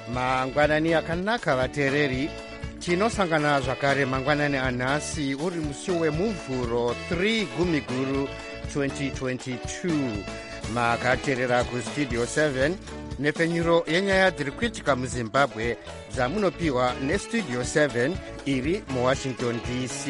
mangwanani akanaka vateereri, tinosangana zvakare mangwanani anhasi uri musi wemuvhuro 3 Gumiguru 2022. makateerera kustudio 7 nepfenyuro yenyaya dziri kuitika muzimbabwe dzamunopiwa nestudio 7 iri muwashington dc.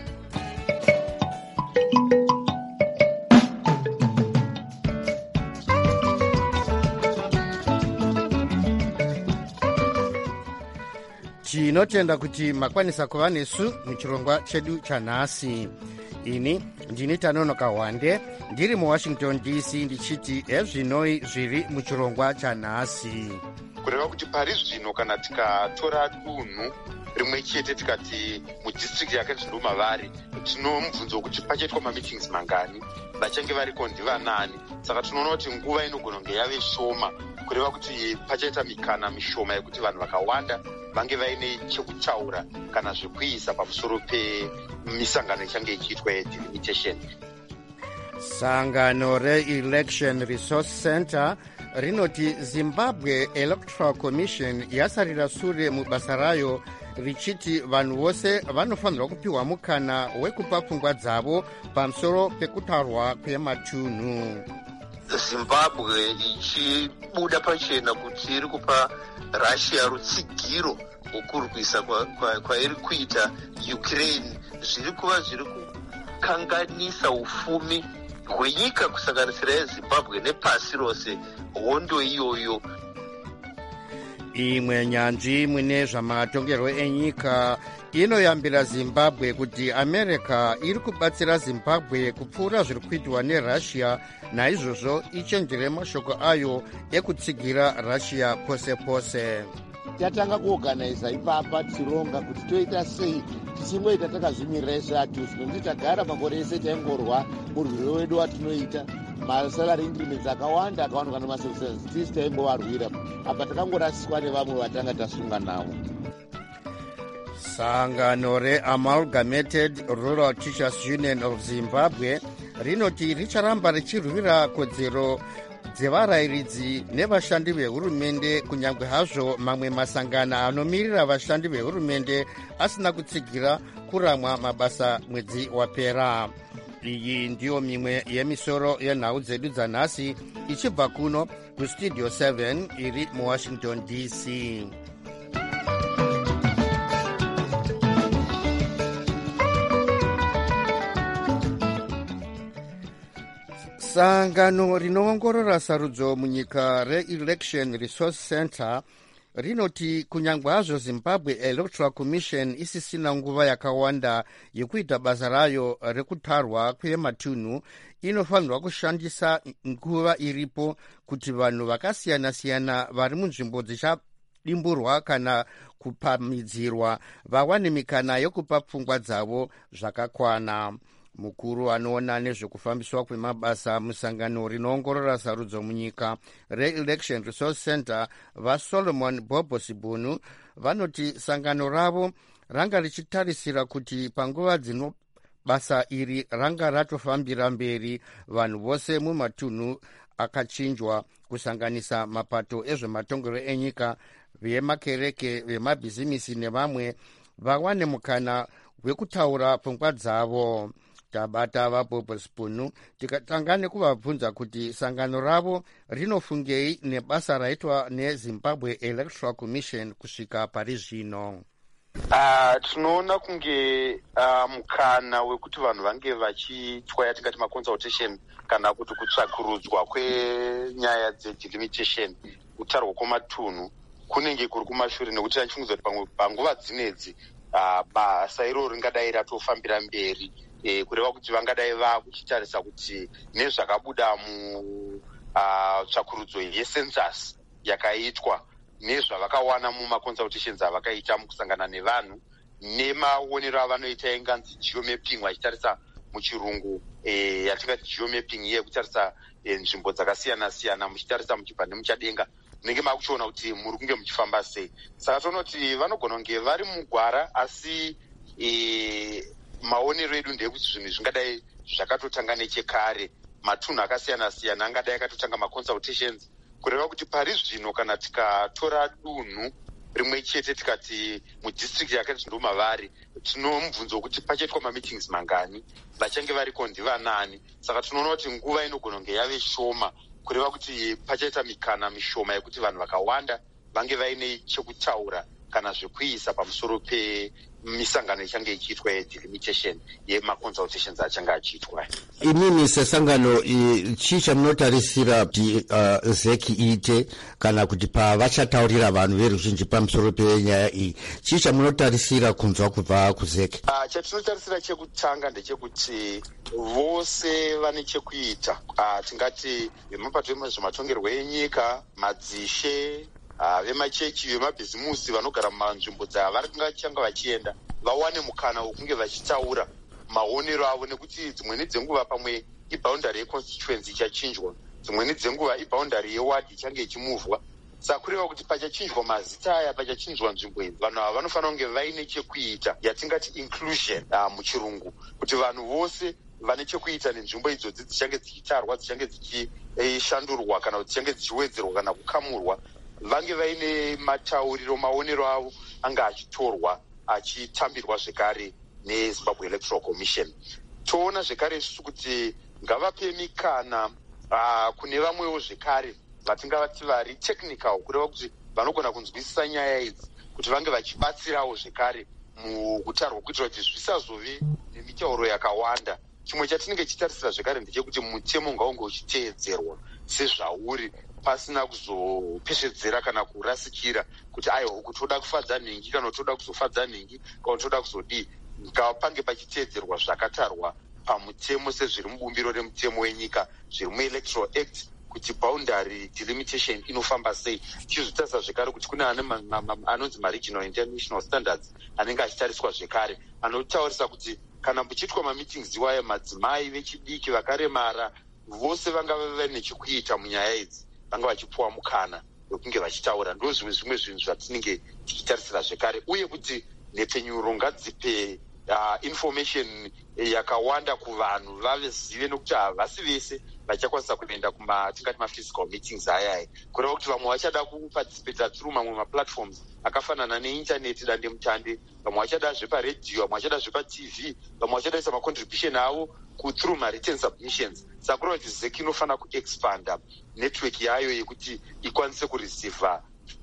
tinotenda kuti makwanisa kuva nesu muchirongwa chedu chanhasi. ini ndini Tanonoka Hwande ndiri muwashington dc ndichiti ezvinoi zviri muchirongwa chanhasi. kureva kuti pari zvino kana tikatora dunhu rimwe chete tikati mudistrict yake zvirumavari tinomubvunzo wekuti pachaitwa mameetings mangani, vachange variko ndivanani. Saka tinoona kuti nguva inogona kunge yave shoma, kureva kuti pachaita mikana mishoma yekuti vanhu vakawanda vange vaine chekutaura kana zvekuisa pamusoro pemisangano ichange ichiitwa yedelimitation. sangano re-election resource center rinoti zimbabwe electoral commission yasarira sure mubasa rayo, richiti vanhu vose vanofanirwa kupiwa mukana wekupa pfungwa dzavo pamusoro pekutarwa kwematunhu. zimbabwe ichibuda pachena kuti iri kupa russia rutsigiro wokurwisa kwairi kuita ukraine zviri kuva zviri kukanganisa ufumi hwenyika kusanganisira yezimbabwe nepasi rose. hondo iyoyo imwe nyanzvi mune zvamatongerwo enyika inoyambira zimbabwe kuti america iri kubatsira zimbabwe kupfuura zviri kuitwa nerussia, naizvozvo ichenjere mashoko ayo ekutsigira russia pose pose. tatanga kuorganiza ipapa tichironga kuti toita sei tichingoita takazvimirira isatu zvinonzi tagara makore ese taingorwa murwiro wedu watinoita masalary increments akawanda akawanikwa nemaservices tisi taimbovarwira apa takangorasiswa nevamwe vatanga tasunga navo. sangano re-Amalgamated Rural Teachers Union of Zimbabwe rinoti richaramba richirwira kodzero dzevarayiridzi nevashandi vehurumende, kunyange hazvo mamwe masangano anomirira vashandi vehurumende asina kutsigira kuramwa mabasa mwedzi wapera. iyi ndiyo mimwe yemisoro yenhau dzedu dzanhasi ichibva kuno kustudio 7 iri muwashington dc. sangano rinoongorora sarudzo munyika re-election resource center rinoti kunyange hazvo zimbabwe electoral commission isisina nguva yakawanda yekuita basa rayo rekutarwa kwematunhu, inofanirwa kushandisa nguva iripo kuti vanhu vakasiyana-siyana vari munzvimbo dzichadimburwa kana kupamidzirwa vawane mikana yokupa pfungwa dzavo zvakakwana. mukuru anoona nezvekufambiswa kwemabasa musangano rinoongorora sarudzo munyika re-election resource center vasolomon bobosibunu vanoti sangano ravo ranga richitarisira kuti panguva dzino basa iri ranga ratofambira mberi vanhu vose mumatunhu akachinjwa kusanganisa mapato ezvematongero enyika, vemakereke, vemabhizimisi nevamwe vawane mukana wekutaura pfungwa dzavo. tabata vaBobosibunu tikatanga nekuvabvunza kuti sangano ravo rinofungei nebasa raitwa nezimbabwe electoral commission kusvika pari zvino. tinoona kunge mukana wekuti vanhu vange vachiitwa yatingati maconsultation kana kuti kutsvakurudzwa kwenyaya dzedelimitation, kutarwa kwematunhu kunenge kuri kumashure, nekuti achifungidzwa kuti panguva dzinedzi basa iroro ringadai ratofambira mberi, kureva kuti vangadai vakuchitarisa kuti nezvakabuda mutsvakurudzo yecensus yakaitwa nezvavakawana mumaconsultations avakaita mukusangana nevanhu nemaonero avanoita inganzi geomapping, vachitarisa muchirungu yatingati geomapping iye kutarisa nzvimbo dzakasiyana-siyana, muchitarisa muchibva nemuchadenga munenge makuchiona kuti muri kunge muchifamba sei. Saka toona kuti vanogona kunge vari mugwara, asi maonero edu ndeyekuti zvinhu zvingadai zvakatotanga nechekare. Matunhu akasiyana-siyana angadai akatotanga maconsultations kureva kuti pari zvino kana tikatora dunhu rimwe chete tikati mudistrict yakati ndomavari tino mubvunzo wekuti pachaitwa mameetings mangani, vachange variko ndivanani. Saka tinoona kuti nguva inogona kunge yave shoma, kureva kuti pachaita mikana mishoma yekuti vanhu vakawanda vange vaine chekutaura kana zvekuisa pamusoro pemisangano ichange ichiitwa yedelimitation yemaconsultations achange achiitwa. Imini sesangano chii chamunotarisira kuti ZEC iite kana kuti pavachataurira vanhu veruzhinji pamusoro penyaya iyi, chii chamunotarisira kunzwa kubva kuZEC? Chatinotarisira chekutanga ndechekuti vose vane chekuita, tingati vemapato ezvematongerwo enyika, madzishe, vemachechi, vemabhizimusi vanogara mumanzvimbo dzavari kungachanga vachienda vawane mukana wokunge vachitaura maonero avo, nekuti dzimweni dzenguva pamwe ibhaundari yeconstituency ichachinjwa, dzimweni dzenguva ibhaundari yewadi ichange ichimuvhwa. Saka kureva kuti pachachinjwa mazita aya, pachachinjwa nzvimbo idzi, vanhu ava vanofanira kunge vaine chekuita, yatingati inclusion muchirungu, kuti vanhu vose vane chekuita nenzvimbo idzodzi dzichange dzichitarwa, dzichange dzichishandurwa kana kuti dzichange dzichiwedzerwa kana kukamurwa, vange vaine matauriro, maonero avo anga achitorwa achitambirwa zvekare neZimbabwe Electoral Commission. Toona zvekare isusu kuti ngavape mikana kune vamwewo zvekare vatingavati vari technical, kureva kuti vanogona kunzwisisa nyaya idzi, kuti vange vachibatsirawo zvekare mukutarwa kuitira kuti zvisazove nemitauro yakawanda. Chimwe chatinenge chitarisira zvekare ndechekuti mutemo ngaunge uchiteedzerwa sezvauri, pasina kuzopeshedzera kana kurasikira kuti aiwa uku toda kufadza nhingi kana toda kuzofadza nhingi kana toda kuzodii. Ngapange pachiteedzerwa zvakatarwa pamutemo sezviri mubumbiro remutemo wenyika, zviri muElectoral Act, kuti boundary delimitation inofamba sei. Chizotarisa zvekare kuti kune anonzi maregional international standards anenge achitariswa zvekare, anotaurisa kuti kana muchiitwa mameetings iwaya, madzimai vechidiki, vakaremara, vose vanga vane chekuita munyaya idzi, vanga vachipuwa mukana wekunge vachitaura. Ndo zvimwe zvinhu zvatinenge tichitarisira zvekare, uye kuti nhepfenyuro ngadzipe information yakawanda kuvanhu, vazive, nokuti havasi vese vachakwanisa kuenda tingati maphysical meetings ayaya, kureva kuti vamwe vachada kuparticipate through mamwe maplatforms akafanana neintaneti, dandemutande, vamwe vachada zveparedhiyo, vamwe vachada zvepaTV, vamwe vachadaisa macontribution avo through ma-written submissions. Saka kureva kuti ZEC inofanira kuexpanda network yayo yekuti ikwanise kureceiva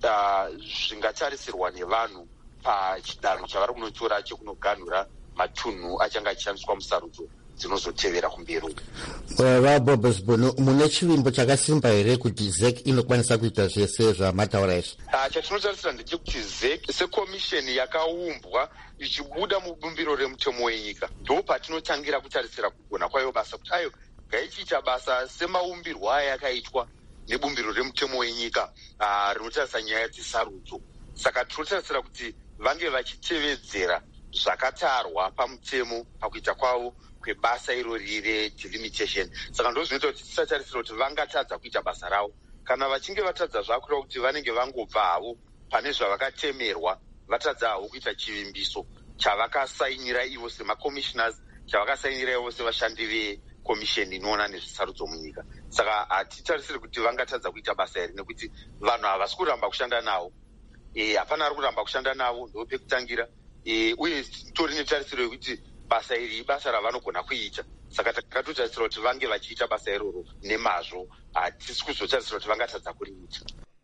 zvingatarisirwa nevanhu pachidanho chavari kunotora chekunoganhura matunhu achange achishandiswa musarudzo dzinozotevera kumberi. Vabobosbono, mune chivimbo chakasimba here kuti ZEC inokwanisa kuita zvese zvamataura izvi? Chatinotarisira ndechekuti ZEC sekomisheni yakaumbwa ichibuda mubumbiro remutemo wenyika, ndo patinotangira kutarisira kugona kwayo basa, kuti ayo ngaichiita basa semaumbirwo aya yakaitwa nebumbiro remutemo wenyika rinotarisa nyaya dzesarudzo. Saka tinotarisira kuti vange vachitevedzera zvakatarwa pamutemo pakuita kwavo kwebasa irori redelimitation. Saka ndo zvinoita kuti tisatarisira kuti vangatadza kuita basa ravo. Kana vachinge vatadza zvakura kuti vanenge vangobva havo pane zvavakatemerwa, vatadza havo kuita chivimbiso chavakasainira ivo semacommissioners, chavakasainira ivo sevashandi vekomisheni inoona nezvesarudzo munyika. Saka hatitarisiri kuti vangatadza kuita basa iri, nekuti vanhu havasi kuramba kushanda navo, hapana ari kuramba kushanda navo, ndo pekutangira. Uye tori netarisiro yekuti basa iri ibasa ravanogona kuita. Saka takatotarisira kuti vange vachiita basa iroro nemazvo, hatisi kuzotarisira kuti vangatadza kuriita.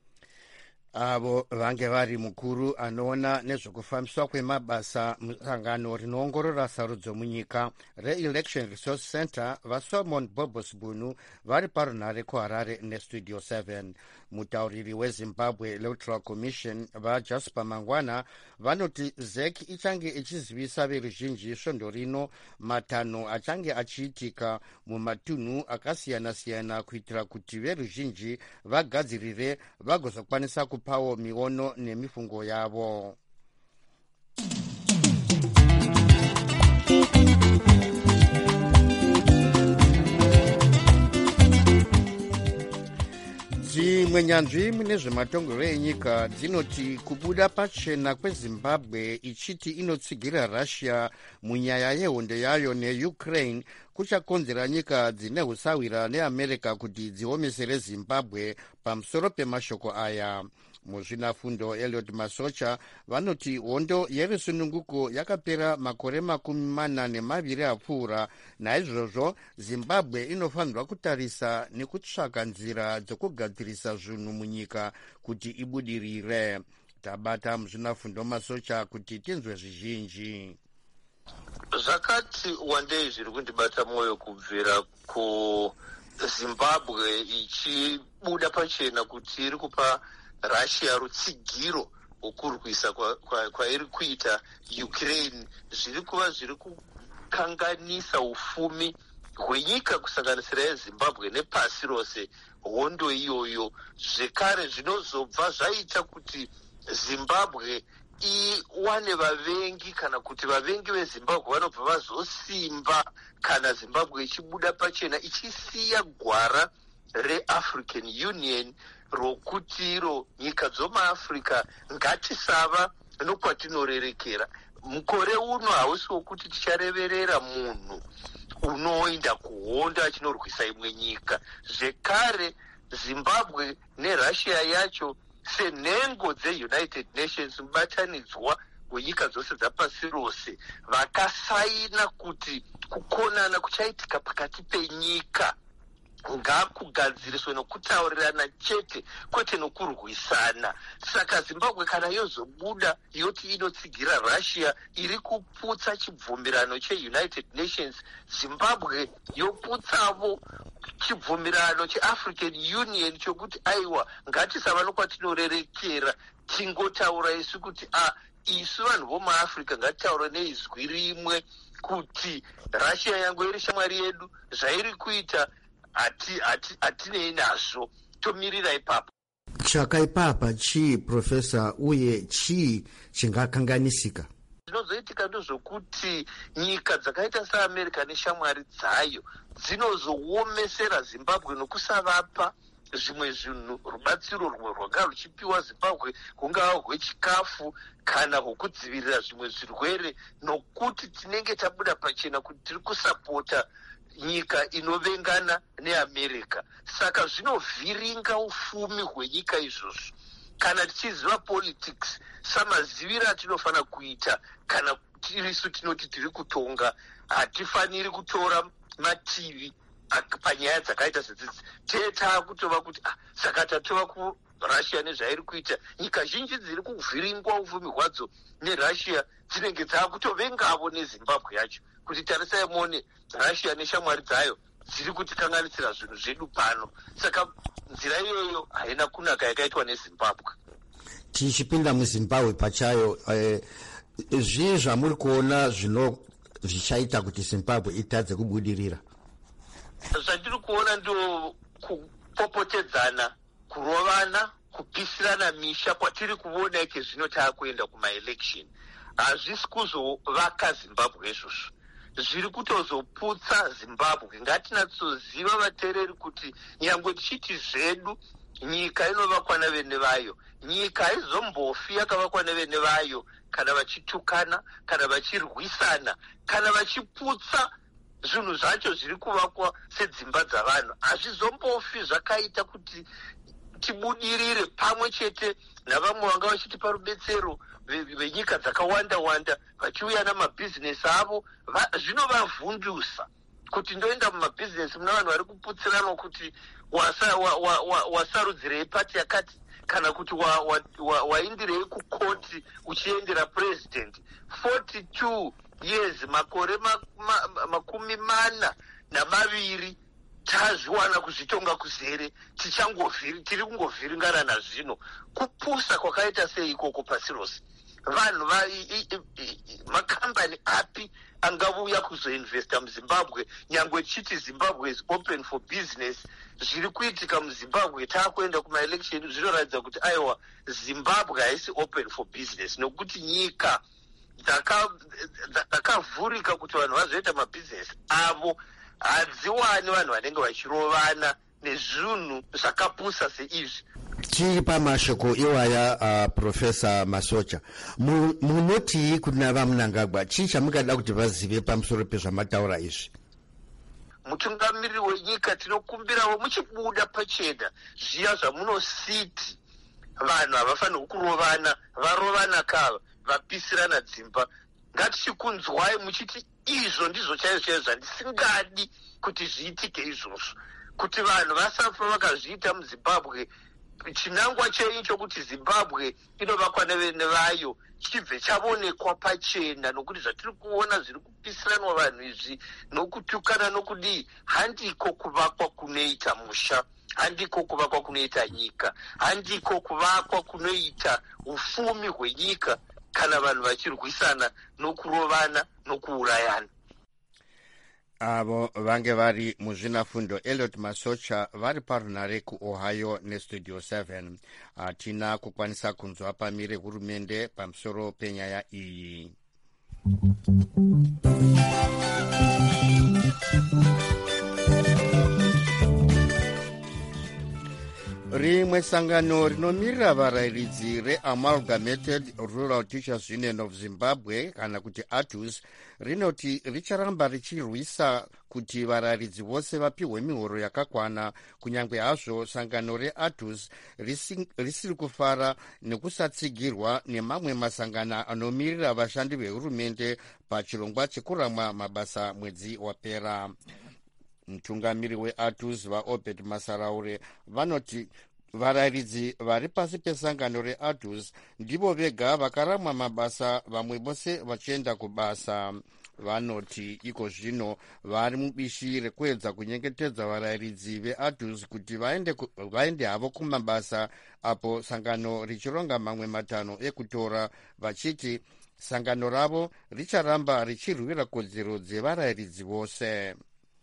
Avo vange vari mukuru anoona nezvekufambiswa kwemabasa musangano rinoongorora sarudzo munyika reElection Resource Center vaSolomon Bobosbunu vari parunhare kuHarare neStudio 7. Mutauriri weZimbabwe Electoral Commission vaJasper Mangwana vanoti ZEC ichange ichizivisa veruzhinji svondo rino matanho achange achiitika mumatunhu akasiyana-siyana kuitira kuti veruzhinji vagadzirire vagozokwanisa kupawo miono nemifungo yavo. dzimwe nyanzvi mune zvematongero enyika dzinoti kubuda pachena kwezimbabwe ichiti inotsigira russia munyaya yehondo yayo neukraine kuchakonzera nyika dzine usawira neamerica kuti dziomesere zimbabwe. Pamusoro pemashoko aya, muzvinafundo Eliot Masocha vanoti hondo yerusununguko yakapera makore 42 apfuura. Naizvozvo Zimbabwe inofanirwa kutarisa nekutsvaka nzira dzokugadzirisa zvinhu munyika kuti ibudirire. Tabata muzvinafundo Masocha kuti tinzwe zvizhinji. Zvakati wandei zviri kundibata mwoyo kubvira kuZimbabwe ichibuda pachena kuti iri kupa Russia rutsigiro wokurwisa kwairi kuita Ukraine zviri kuva zviri kukanganisa ufumi hwenyika kusanganisira yeZimbabwe nepasi rose. Hondo iyoyo zvekare zvinozobva zvaita kuti Zimbabwe iwane vavengi, kana kuti vavengi veZimbabwe vanobva vazosimba kana Zimbabwe ichibuda pachena ichisiya gwara reAfrican Union rokuti iro nyika dzomuAfrica ngatisava nokwatinorerekera. Mukore uno hausi wokuti tichareverera munhu unoenda kuhondo achinorwisa imwe nyika. Zvekare Zimbabwe neRussia yacho senhengo dzeUnited Nations, mubatanidzwa wenyika dzose dzapasi rose, vakasaina kuti kukonana kuchaitika pakati penyika ngakugadziriswe nokutaurirana chete, kwete nokurwisana. Saka Zimbabwe kana yozobuda yoti inotsigira Russia iri kuputsa chibvumirano cheUnited Nations, Zimbabwe yoputsavo chibvumirano cheAfrican Union chokuti aiwa ngatisava nokwatinorerekera, tingotaura isu kuti isu vanhu vomuAfrica ngatitaure neizwi rimwe kuti Russia yangu iri shamwari yedu, zvairi kuita hatinei nazvo, tomirira ipapo. Chakaipapa chii Profesa, uye chii chingakanganisika? Zvinozoitika ndozvokuti nyika dzakaita seAmerica neshamwari dzayo dzinozoomesera Zimbabwe nokusavapa zvimwe zvinhu, rubatsiro rumwe rwanga ruchipiwa Zimbabwe, kungava hwechikafu kana hwokudzivirira zvimwe zvirwere, nokuti tinenge tabuda pachena kuti tiri kusapota nyika inovengana neAmerica. Saka zvinovhiringa ufumi hwenyika izvozvo. Kana tichiziva politics samazivira atinofanira kuita, kana tirisu tinoti tiri kutonga, hatifaniri kutora mativi panyaya dzakaita sedzidzi. Takutova kuti saka tatova kuRussia nezvairi kuita. Nyika zhinji dziri kuvhiringwa ufumi hwadzo neRussia dzinenge dzakutovengavo neZimbabwe yacho, kuti tarisai muone Russia neshamwari dzayo dziri kutikanganisira zvinhu zvedu pano. Saka nzira iyoyo haina kunaka yakaitwa neZimbabwe. Tichipinda muZimbabwe pachayo, zvii zvamuri kuona zvichaita kuti Zimbabwe itadze kubudirira? Zvandiri kuona ndo kupopotedzana, kurovana, kupisirana misha kwatiri kuona ike zvino taakuenda kumaelection. Hazvisi kuzovaka Zimbabwe izvozvo, zviri kutozoputsa Zimbabwe. Ngatinatsoziva vateereri kuti nyangwe tichiti zvedu nyika inovakwa nevene vayo, nyika haizombofi yakavakwa nevene vayo kana vachitukana, kana vachirwisana, kana vachiputsa zvinhu zvacho zviri kuvakwa sedzimba dzavanhu. Hazvizombofi zvakaita kuti tibudirire pamwe chete navamwe vanga vachitipa rubetsero venyika dzakawanda-wanda vachiuya namabhizinesi avo. Zvinovavhundusa kuti ndoenda mumabhizinesi muna vanhu vari kuputsiranwa kuti wasarudzirei pati yakati, kana kuti waindirei kukoti uchiendera president. 42 years, makore 42 tazviwana kuzvitonga kuzere, tiri kungovhiringana nazvino. Kupusa kwakaita sei ikoko pasi rose? Vanhu makambani api angauya kuzoinvesta muZimbabwe? Nyangwe chiti Zimbabwe is open for business, zviri kuitika muZimbabwe taakuenda kumaelection zvinoratidza kuti aiwa Zimbabwe haisi open for business, nokuti nyika dzakavhurika kuti vanhu vazoita mabhizinesi avo hadziwani vanhu vanenge vachirovana nezvinhu zvakapusa seizvi. Tiri pamashoko iwaya Profesa Masocha, munoti kuna vaMnangagwa chii chamungada kuti vazive pamusoro pezvamataura izvi? Mutungamiriri wenyika tinokumbirawo muchibuda pachena zviya zvamunositi vanhu havafanirwi kurovana, varovana kava vapisirana dzimba. Ngatichikunzwai muchiti izvo ndizvo chaizvo zvandisingadi kuti zviitike izvozvo, kuti vanhu vasafa vakazviita muZimbabwe. Chinangwa chenyu chokuti Zimbabwe inovakwa nevayo chibve chavonekwa pachena, nokuti zvatiri kuona zviri kupisiranwa vanhu izvi nokutukana nokudii, handiko kuvakwa kunoita musha, handiko kuvakwa kunoita nyika, handiko kuvakwa kunoita ufumi hwenyika kana vanhu vachirwisana nokurovana nokuurayana. Avo vange vari muzvinafundo Elliot Masocha vari parunare kuOhio neStudio 7. Hatina kukwanisa kunzwa pamire hurumende pamusoro penyaya iyi. Rimwe sangano rinomirira varayiridzi reAmalgamated Rural Teachers Union of Zimbabwe kana kuti ATUS rinoti richaramba richirwisa kuti varayiridzi vose vapiwe mihoro yakakwana, kunyange hazvo sangano reATUS risiri kufara nekusatsigirwa nemamwe masangano anomirira vashandi vehurumende pachirongwa chekuramwa mabasa mwedzi wapera. Mutungamiri weATUS vaObed Masaraure vanoti varayiridzi vari pasi pesangano reATUS ndivo vega vakaramwa mabasa, vamwe vose vachienda kubasa. Vanoti iko zvino vari mubishi rekuedza kunyengetedza varayiridzi veATUS kuti vaende havo kumabasa, apo sangano richironga mamwe matanho ekutora, vachiti sangano ravo richaramba richirwira kodzero dzevarayiridzi vose.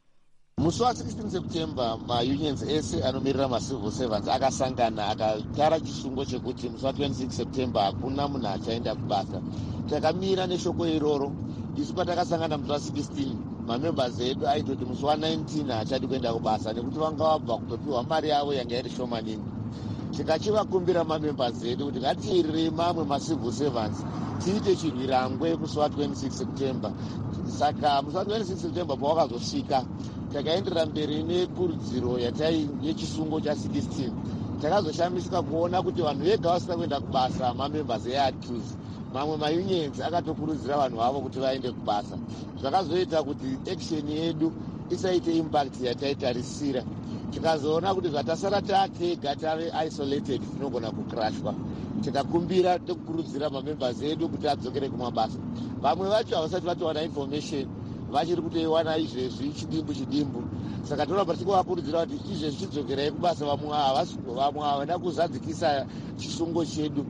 Musi wa16 September maunions ese anomirira macivil servants akasangana akatara chisungo chekuti musi wa26 September hakuna munhu achaenda kubasa. Takamira neshoko iroro. Isu patakasangana musi wa16 mamembers edu aitoti musi wa19 haachadi kuenda kubasa nekuti vanga vabva kutopiwa mari yavo yanga iri shomanini. Tikachivakumbira mamembers edu kuti ngatiirire mamwe macivil servants tiite chirwirangwe musi wa26 September. Saka musi wa26 September pawakazosvika takaenderera mberi nekurudziro yechisungo cha16. Takazoshamisika kuona kuti vanhu vega vasina kuenda kubasa mamembers eATUS. Mamwe maunions akatokurudzira vanhu avo kuti vaende kubasa. Zvakazoita kuti action yedu isaite impact yataitarisira. Tikazoona kuti zvatasara tatega tave isolated tinogona kukrashwa. Tikakumbira tokurudzira mamembers edu kuti adzokere kumabasa. Vamwe vacho havasati vatowana information, vachiri kutoiwana izvezvi chidimbu. Saka toda tikuvakurudzira kuti izvezvi chidzokerai kubasa, vamwe havana kuzadzikisa chisungo chedu.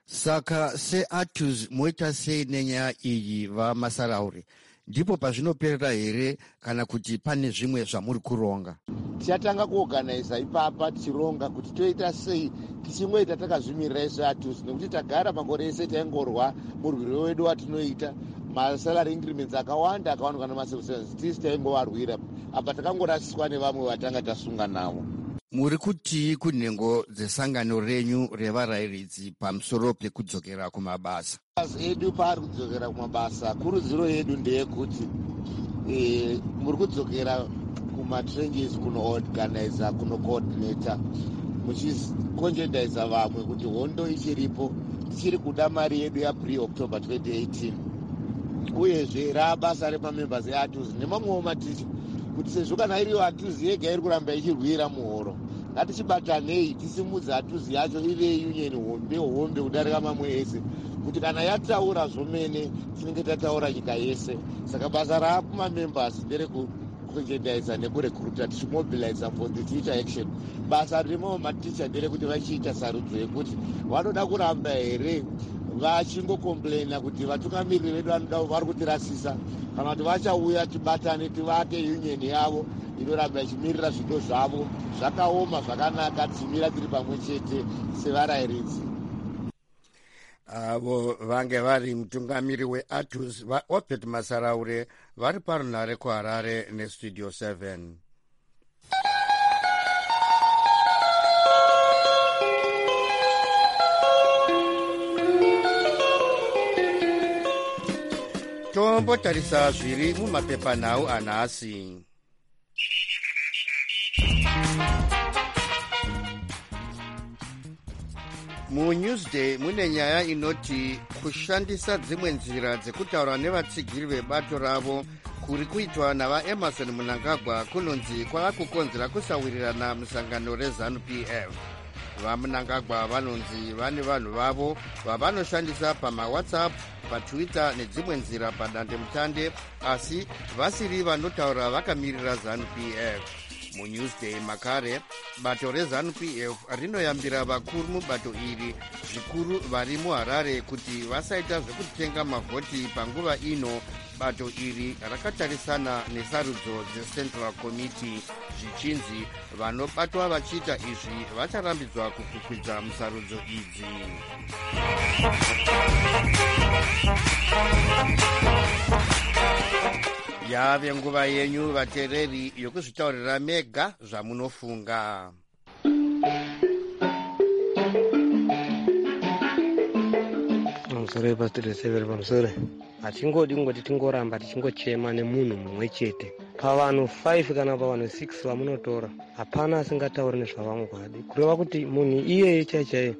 Saka seATUS moita sei nenyaya iyi vaMasaraure? Ndipo pazvinoperera here kana kuti pane zvimwe zvamuri kuronga? Tichatanga kuorganiza ipapa tichironga kuti toita sei tichingoita takazvimirai seATUS, nekuti tagara makore ese taingorwa murwiro wedu watinoita masalary increments akawanda akawanikwa namacivil servants tisi taingovarwira, apa takangorasiswa nevamwe vatanga tasunga navo. Muri kuti kunhengo dzesangano renyu revarayiridzi pamusoro pekudzokera kumabasa? Edu paari kudzokera kumabasa, kurudziro yedu ndeyekuti muri kudzokera kumatrenches kunoorganiza, kunocoordinata, muchikonjedaiza vamwe kuti hondo ichiripo, tichiri kuda mari yedu yapre-October 2018. Uyezve rabasa remamembers eATUS nemamwewo maticha kuti sezvo kana iriyo ATUS yega iri kuramba ichirwira muhoro, ngatichibatanei tisimudze ATUS yacho ive union hombe kudarika mamwe ese, kuti kana yataura zvomene tinenge tataura nyika yese. Saka basa rakumamembers nderekukonjedaiza nekurekruta, tichimobiliza for the teacher action. Basa rimwewo maticha nderekuti vachiita sarudzo yekuti vanoda kuramba here vachingokomplaina kuti vatungamiriri vedu vari kutirasisa, kana kuti vachauya tibatane tivake union yavo inoramba ichimirira zvido zvavo zvakaoma zvakanaka, tichimira tiri pamwe chete sevarayiridzi. Avo vange vari mutungamiri weATUS vaObed Masaraure vari parunare kuHarare neStudio 7. tombotarisa zviri mumapepanhau anhasi. MuNewsday mune nyaya inoti kushandisa dzimwe nzira dzekutaura nevatsigiri vebato ravo kuri kuitwa navaEmerson Mnangagwa kunonzi kwava kukonzera kusawirirana musangano reZANU-PF. VaMnangagwa vanonzi vane vanhu vavo vavanoshandisa pamaWhatsApp, paTwitter nedzimwe nzira padandemutande, asi vasiri vanotaura vakamirira ZANU-PF. MuNewsday makare, bato reZANU-PF rinoyambira vakuru mubato iri zvikuru vari muHarare kuti vasaita zvekutenga mavhoti panguva ino. Bato iri rakatarisana nesarudzo dzeCentral Committee zvichinzi vanobatwa vachiita izvi vacharambidzwa kukwikwidzwa musarudzo idzi. Yave nguva yenyu vateereri yokuzvitaurira mega zvamunofunga. Pamusoro pasitiri severi pamusoro hatingodi ngoti tingoramba tichingochema nemunhu mumwe chete. Pavanhu 5 kana pavanhu 6 vamunotora hapana asingatauri nezvavamugwadi, kureva kuti munhu iyeye chaichaye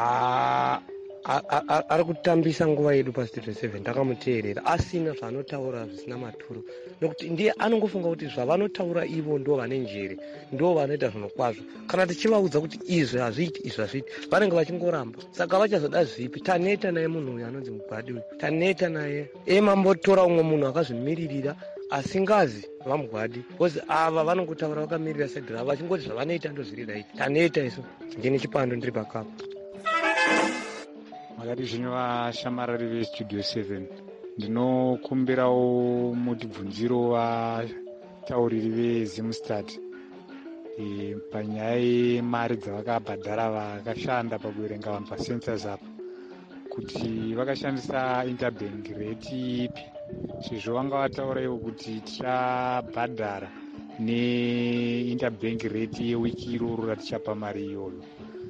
ari kutambisa nguva yedu pasitiri 7 ndakamuteerera asina zvanotaura zvisina maturo, nokuti ndiye anongofunga kuti zvavanotaura ivo ndo vane njere, ndo vanoita zvinokwazvo. Kana tichivaudza kuti izvi hazviiti izvi hazviiti, vanenge vachingoramba. Saka vachazoda zvipi? Taneta naye munhu uyu anonzi mugwadi uyu, taneta naye mambotora umwe munhu akazvimiririra asingazi vamugwadi, kozi ava vanongotaura vakamirira saidi ravo vachingoti zvavanoita ndozviridaiti. Taneta isu ndine chipando ndiri pakapa. Makati zvino vashamarari vestudio 7 ndinokumbirawo mutibvunziro vatauriri veZimstad panyaya yemari dzavakabhadhara vakashanda pakuverenga vanhu pacensus apa, kuti vakashandisa interbank rate ipi, sezvo vanga vataura ivo kuti tichabhadhara neinterbank rate yewiki iroro ratichapa mari iyoyo.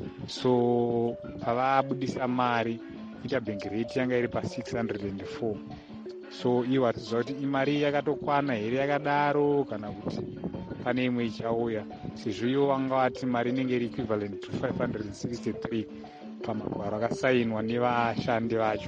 So pavabudisa mari interbank rate yanga iri pa604. So ivo vatiziva kuti imari yakatokwana here yakadaro kana kuti pane imwe ichauya, sezvo ivo vanga vati mari inenge iri equivalent to 563 pamagwaro akasainwa nevashandi vacho.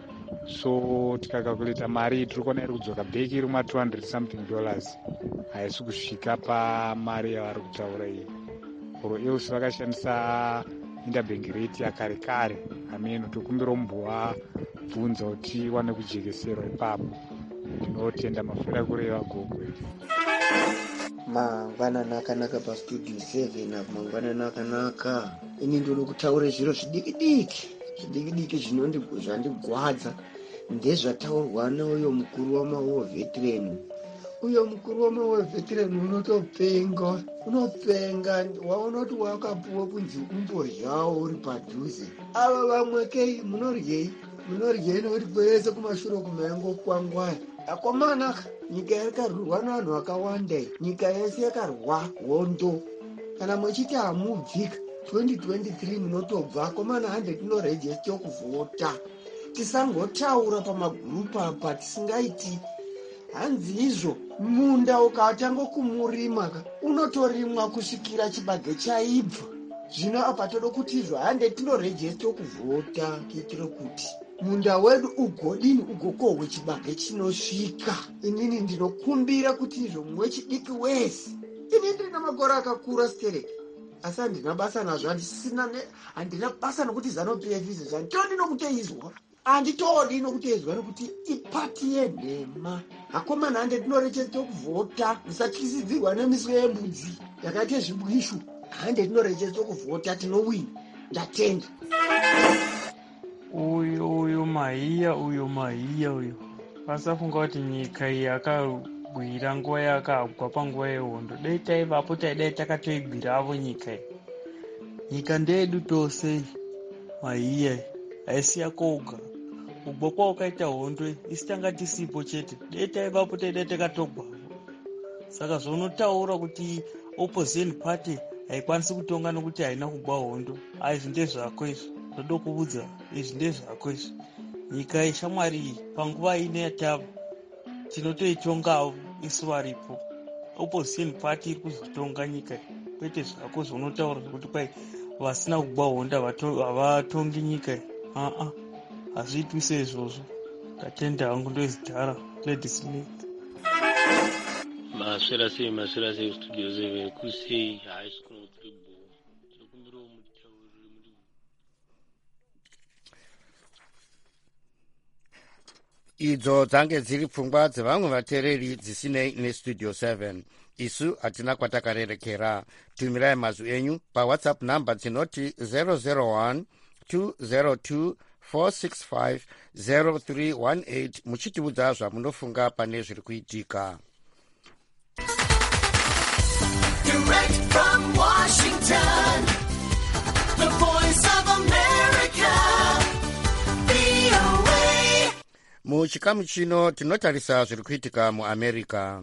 So tikakalkuleta mari tiri kuona iri kudzoka bheki iri ma$200 something, haisi kusvika pamari yavari kutaura iyi. Oro else vakashandisa interbank rate yakare kare. Ameno tokumbira mumbovabvunza kuti wane kujekeserwa ipapo. Ndinotenda mafira kureva gogwe. Mangwanani akanaka pastudio 7 apo, mangwanani akanaka. Ini ndoda kutaura zviro zvidiki zvandigwadza ndezvataurwa neuyo mukuru wamaWar veteran. Uyo mukuru wamaWar veteran unopenga waona kuti wakapuwa kunzi umboryawo uri padhuze. Ava vamwe kei munoryei nekuti kwese kumashure kumayango kwangwai. Akomana nyika yakarurwa nevanhu vakawanda, nyika yese yakarwa hondo. Kana muchiti hamubvika 2023 munotobva akomana 100 tinorejesta kuvhota. Tisangotaura pamagurupu apa tisingaiti. Hanzi izvo munda ukatanga kumurima unotorimwa kusvikira chibage chaibva. Zvino apa toda kuti izvo 100 tinorejesta kuvhota kuitira kuti munda wedu ugodini ugokohwe chibage chinosvika. Inini ndinokumbira kuti izvo mumwe chidiki wese. Ini ndina makore akakura stereki, asi handina basa nazvo, handina basa nokuti ZANU-PF izvo zvanditodi nokuteizwa. Handitodi nokuteizwa nokuti ipati yenhema. Akomana 100 tinorejesta kuvhota, musatyisidzirwa nemiswe yembudzi yakaite zvibwishu. 100 tinorejesta kuvhota, tinowina. Ndatenda. Uyo mahiya vasafunga kuti nyika iyi yakagwira nguva yakagwa panguva yehondo. Dai taivapo taidai takatoigwira avo nyika iyi. Nyika ndeyedu tose mahiya haisi yakoga. Kugwa kwaukaita hondo isi tanga tisipo chete. Dai taivapo taidai takatogwa. Saka zvaunotaura kuti opposition party haikwanisi kutonga nokuti haina kugwa hondo, izvi ndezvako izvi. Ndoda kuudza izvi ndezvako izvi. Nyika yeshamwari iyi panguva ine yatava tinotoitonga isu varipo. Opposition party iri kuzotonga nyika, kwete zvako zvaunotaura zvokuti kwai vasina kugwa honda havatongi nyika. Hazviitwi seizvozvo. Tatenda hangu ndoizidhara Lady Smith. Maswera sei studio 7 kusei hayi sikuno tribo. Tinokumbira mutauriri muri. Idzo dzange dziri pfungwa dzevamwe vateereri dzisinei nestudio 7. Isu hatina kwatakarerekera. Tumirai mazwi enyu pawhatsapp namba dzinoti 001 202 465 0318 muchitiudza zvamunofunga pane zviri kuitika. Direct from Washington, the voice of America, VOA. Muchikamu chino tinotarisa zviri kuitika muAmerica.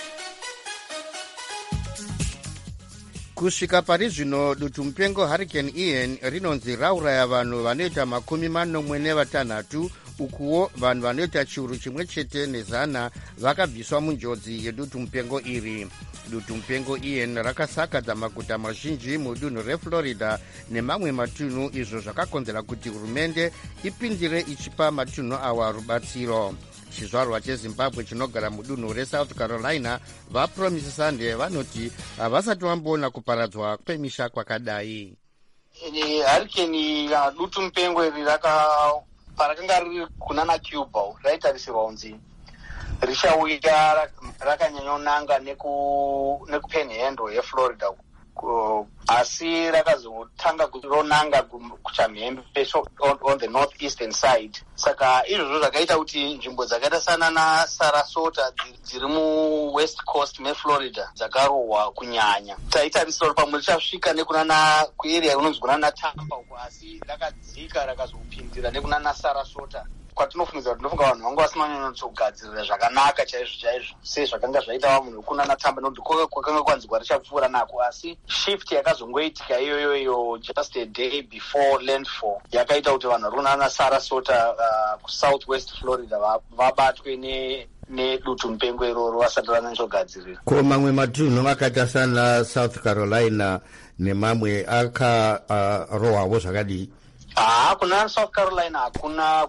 Kusvika pari zvino dutu mupengo Hurricane Ian rinonzi rauraya vanhu vanoita 46, ukuwo vanhu vanoita chiuru chimwe chete nezana vakabviswa munjodzi yedutu mupengo iri. Dutu mupengo Ian rakasakadza maguta mazhinji mudunhu reFlorida nemamwe matunhu, izvo zvakakonzera kuti hurumende ipindire ichipa matunhu awa rubatsiro. Chizvarwa cheZimbabwe chinogara mudunhu reSouth Carolina vaPromise Sunday vanoti havasati vamboona kuparadzwa kwemisha kwakadai. Hurricane dutu mupengo iri parakanga riri kunana Cuba raitarisirwa kunzi richauya rakanyanyonanga nekupanhandle yeFlorida, asi rakazotanga ronanga kuchamhembe on the northeastern side. Saka izvozvo zvakaita kuti nzvimbo dzakaita sana naSarasota dziri muwest coast meFlorida dzakarohwa kunyanya. Taitarisira pamwe richasvika nekunana kuarea inonzi kunana Tampa, asi rakadzika rakazopindira nekunana Sarasota. Kwatinofungidzira kuti vanhu vanga vasina kunyanyotogadzirira zvakanaka chaizvo sezvakanga zvaita munhu kunana Tampa, nokuti kwakanga kwanzwa richapfuura nako, asi shift yakazongoitika iyoyo just a day before landfall yakaita kuti vanhu vari kunana Sarasota kusouthwest Florida vabatwe nedutu mupengo iroro vasati vanyatsogadzirira. Ko mamwe matunhu akaita sana South Carolina nemamwe akarohwawo zvakadii? Kuna South Carolina hakuna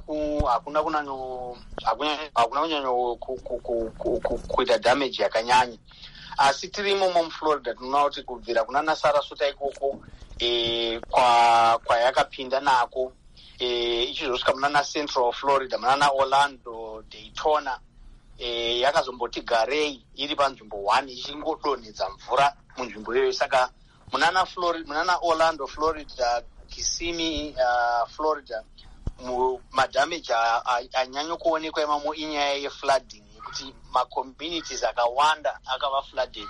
kunyanya kuita damage yakanyanya, asi tirimo muFlorida tinoona kuti kubvira kuna Sarasota ikoko kwayakapinda nako ichizosvika muna Central Florida, muna Orlando, Daytona, yakazomboti garei iri panzvimbo 1 ichingodonhedza mvura munzvimbo iyoyo. Saka muna Orlando Florida, Kissimmee Florida, madamage anyanyo kuonekwa imamo inyaya yeflooding, yekuti macommunities akawanda akava flooded,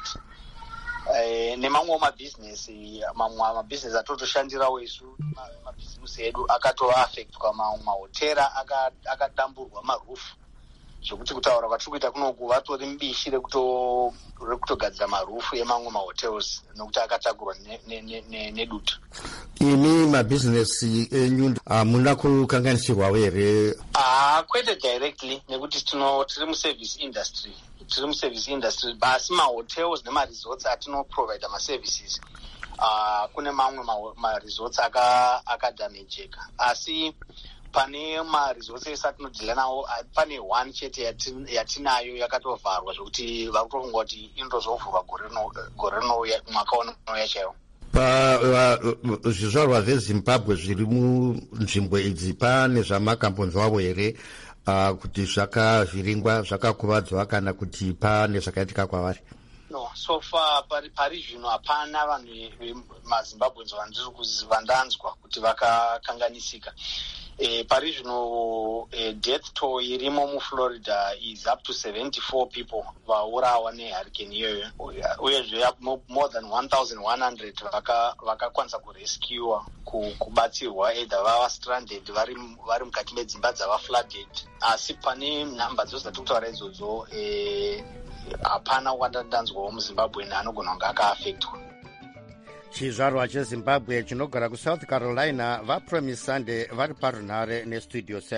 nemamwe mabhizinesi atotoshandirawo isu mabhizinesi edu akatoaffectwa, mamwe mahotera akadamburwa marufu, zvokuti kutaura kwatiri kuita kunoku vatori mbishi rekutogadzira marufu emamwe mahotels nokuti akatakurwa nedutu. Imi mabhizinesi enyu hamuna kukanganisirwawo here? Kwete directly, nekuti tiri muservice industry, basi mahotels nemaresorts atinoprovide maservices, kune mamwe maresorts akadamejeka, asi pane maresorts ese atinodhila nawo pane 1 chete yatinayo yakatovharwa, zvokuti vari kutofunga kuti inotozovhurwa gore rinouya, mwaka unouya chaiwo. Zvizvarwa zveZimbabwe zviri munzvimbo idzi pane zvamakambonzwawo here kuti zvakavhiringwa, zvakakuvadzwa, kana kuti pane zvakaitika kwavari? No, so far pari zvino hapana vanhu veMazimbabweans vandanzwa kuti vakakanganisika. Pari zvino death toll irimo muFlorida is up to 74 people vaurawa nehurricane iyoyo, uyezve more than 1,100 vakakwanisa kurescuwa, kubatsirwa, either vava stranded vari mukati medzimba dzava flooded, asi pane nhamba dzose dzatiri kutaura idzodzo hapana wandanzwawo muZimbabwe anogona kunge akaaffectwa. Chizvarwa cheZimbabwe chinogara kuSouth Carolina vaPromise Sunday vari parunhare nestudio 7.